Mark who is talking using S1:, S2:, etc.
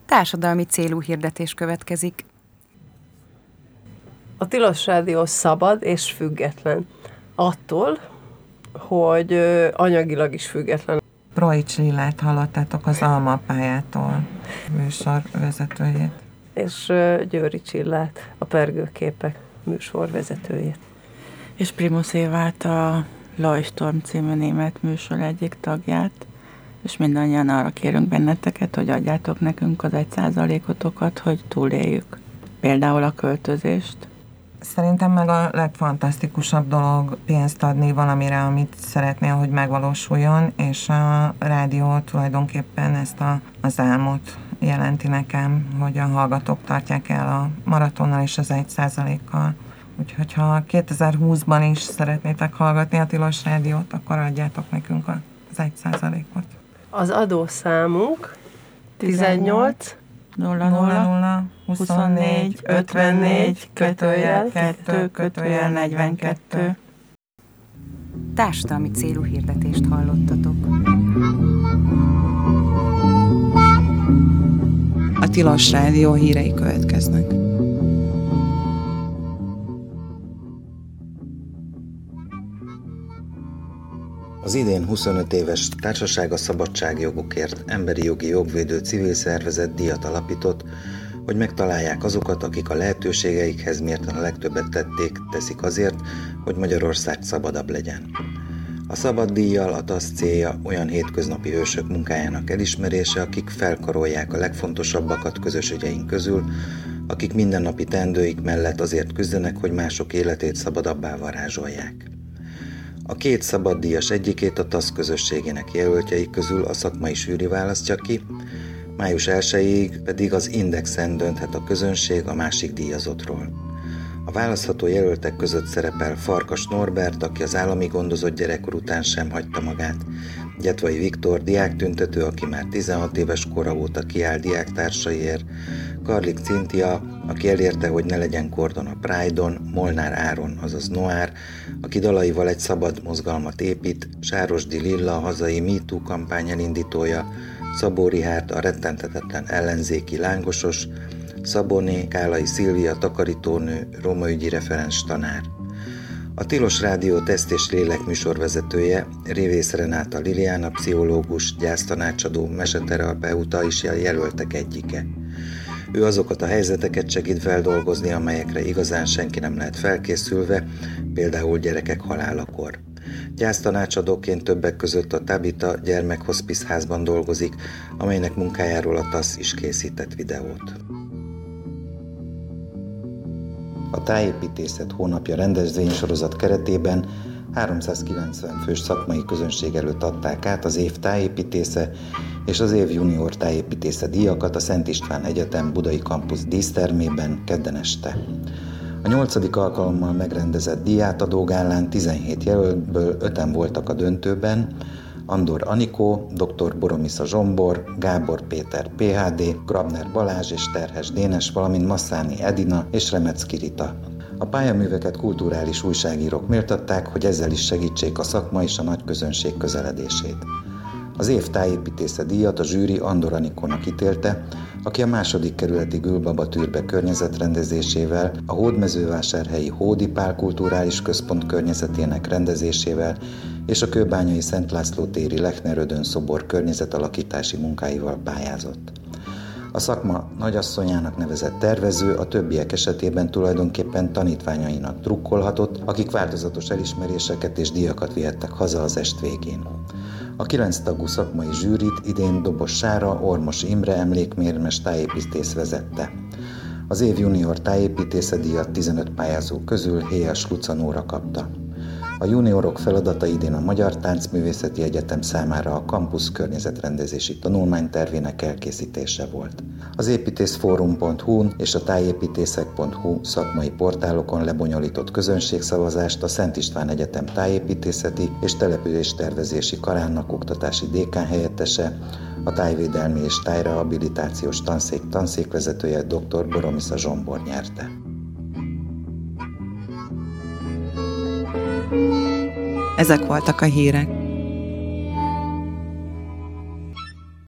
S1: Társadalmi célú hirdetés következik.
S2: A Tilos Rádió szabad és független. Attól, hogy anyagilag is független.
S3: Broics Lillát hallottátok az Alma pályától, műsorvezetőjét.
S2: És Győri Csillát, a Pergőképek műsorvezetőjét.
S4: És Primus Évát, a Leuchtturm című német műsor egyik tagját, és mindannyian arra kérünk benneteket, hogy adjátok nekünk az 1%-otokat, hogy túléljük. Például a költözést.
S3: Szerintem meg a legfantasztikusabb dolog pénzt adni valamire, amit szeretnél, hogy megvalósuljon, és a rádió tulajdonképpen ezt az álmot jelenti nekem, hogy a hallgatók tartják el a maratonnal és az 1%-kal. Úgyhogy ha 2020-ban is szeretnétek hallgatni a Tilos Rádiót, akkor adjátok nekünk az 1%-ot.
S2: Az adószámunk 18
S3: 00 24 54
S4: 2 42.
S1: Társadalmi célú hirdetést hallottatok.
S5: A Tilos Rádió hírei következnek.
S6: Az idén 25 éves Társaság a szabadságjogokért emberi jogi jogvédő civil szervezet díjat alapított, hogy megtalálják azokat, akik a lehetőségeikhez mérten a legtöbbet teszik azért, hogy Magyarország szabadabb legyen. A szabad díjjal a TASZ célja olyan hétköznapi hősök munkájának elismerése, akik felkarolják a legfontosabbakat közös ügyeink közül, akik mindennapi teendőik mellett azért küzdenek, hogy mások életét szabadabbá varázsolják. A két szabaddíjas egyikét a TASZ közösségének jelöltjei közül a szakmai zsűri választja ki, május 1-ig pedig az Indexen dönthet a közönség a másik díjazottról. A választható jelöltek között szerepel Farkas Norbert, aki az állami gondozott gyerekkor után sem hagyta magát, Gyetvai Viktor, diáktüntető, aki már 16 éves kora óta kiáll diáktársaiért, Karlik Cintia, aki elérte, hogy ne legyen kordon a Pride-on, Molnár Áron, azaz Noár, aki dalaival egy szabad mozgalmat épít, Sárosdi Lilla, a hazai MeToo kampány elindítója, Szabó Rihárd, a rettenthetetlen ellenzéki lángosos, Szabóné Kálai Szilvia, takarítónő, romaügyi referens tanár. A Tilos Rádió teszt és lélek műsorvezetője, Révész Renáta Liliana, pszichológus, gyásztanácsadó, meseterapeuta is jelöltek egyike. Ő azokat a helyzeteket segít feldolgozni, amelyekre igazán senki nem lehet felkészülve, például gyerekek halálakor. Gyásztanácsadóként többek között a Tabita gyermekhospice házban dolgozik, amelynek munkájáról a TASZ is készített videót. A Tájépítészet hónapja rendezvénysorozat keretében 390 fős szakmai közönség előtt adták át az év tájépítésze és az év junior tájépítésze díjakat a Szent István Egyetem Budai Campus dísztermében kedden este. A 8. alkalommal megrendezett díjátadó gálán 17 jelöltből 5-en voltak a döntőben: Andor Anikó, dr. Boromisza Zsombor, Gábor Péter PhD, Grabner Balázs és Terhes Dénes, valamint Masszáni Edina és Remecki Rita. A pályaműveket kulturális újságírók méltatták, hogy ezzel is segítsék a szakma és a nagy közönség közeledését. Az év tájépítésze díjat a zsűri Andor Anikónak ítélte, aki a 2. kerületi Gülbaba Türbe környezetrendezésével, a Hódmezővásárhelyi Hódi Pál Kulturális Központ környezetének rendezésével és a kőbányai Szent László téri Lechner Ödön szobor környezetalakítási munkáival pályázott. A szakma nagyasszonyának nevezett tervező a többiek esetében tulajdonképpen tanítványainak drukkolhatott, akik változatos elismeréseket és díjakat vihettek haza az est végén. A 9 tagú szakmai zsűrit idén Dobos Sára, Ormos Imre emlékmérmes tájépítész vezette. Az év junior tájépítésze díjat 15 pályázó közül Héjas Luca Nóra kapta. A juniorok feladata idén a Magyar Táncművészeti Egyetem számára a Campus környezetrendezési tanulmánytervének elkészítése volt. Az építészforum.hu-n és a tájépítészek.hu szakmai portálokon lebonyolított közönségszavazást a Szent István Egyetem tájépítészeti és településtervezési karának oktatási dékán helyettese, a tájvédelmi és tájrehabilitációs tanszék tanszékvezetője dr. Boromisza Zsombor nyerte.
S5: Ezek voltak a hírek.